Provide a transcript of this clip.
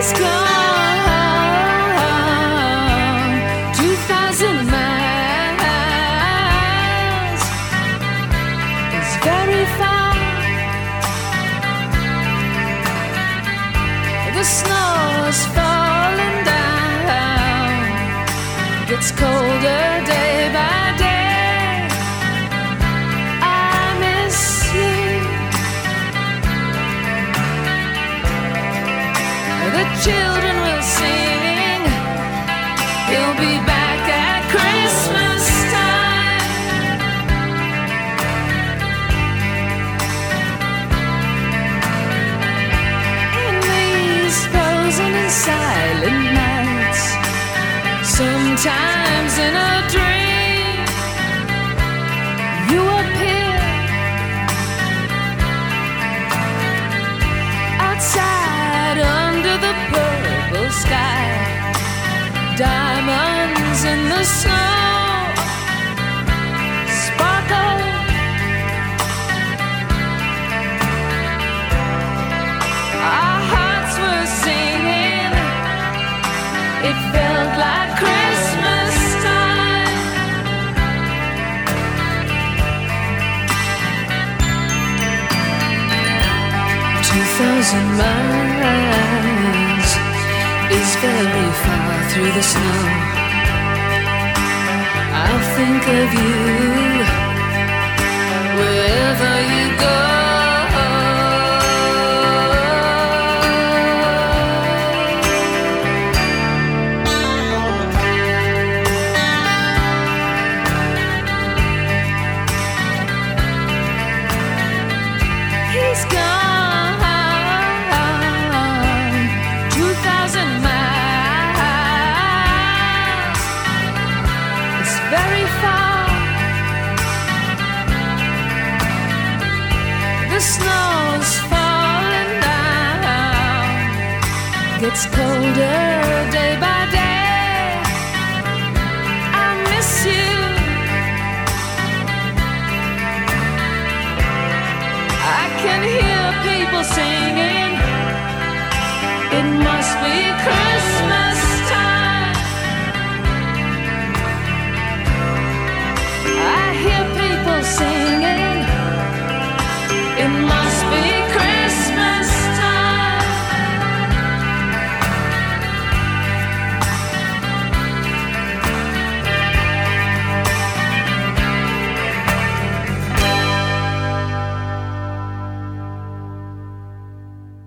He's gone 2,000 miles. It's very far. The snow is falling down. Gets colder day by day. I miss you. The children will sing. He'll be back at Christmas time. In these frozen and silent nights, sometimes in a dream, you appear outside under the purple sky. Diamonds in the snow sparkle. Our hearts were singing. It felt like Christmas time. 2,000 miles is very far through the snow. I'll think of you wherever you go. He's gone 2,000 miles. It's very far. The snow's falling down. Gets colder day by day. I miss you. I can hear people singing. It must be Christmas.